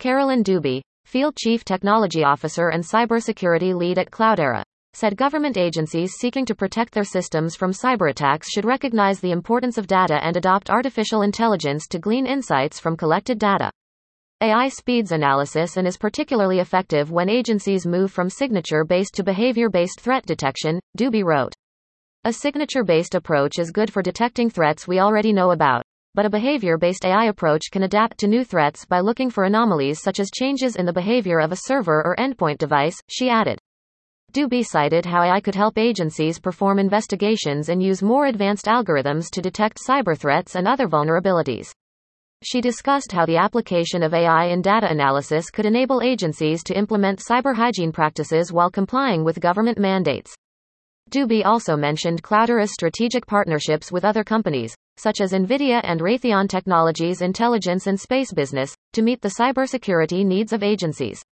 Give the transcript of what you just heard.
Carolyn Dubie, Field Chief Technology Officer and Cybersecurity Lead at Cloudera, said government agencies seeking to protect their systems from cyberattacks should recognize the importance of data and adopt artificial intelligence to glean insights from collected data. AI speeds analysis and is particularly effective when agencies move from signature-based to behavior-based threat detection, Dubie wrote. A signature-based approach is good for detecting threats we already know about, but a behavior-based AI approach can adapt to new threats by looking for anomalies such as changes in the behavior of a server or endpoint device, she added. Dubie cited how AI could help agencies perform investigations and use more advanced algorithms to detect cyber threats and other vulnerabilities. She discussed how the application of AI in data analysis could enable agencies to implement cyber hygiene practices while complying with government mandates. Dubie also mentioned Cloudera's strategic partnerships with other companies, such as NVIDIA and Raytheon Technologies' intelligence and space business, to meet the cybersecurity needs of agencies.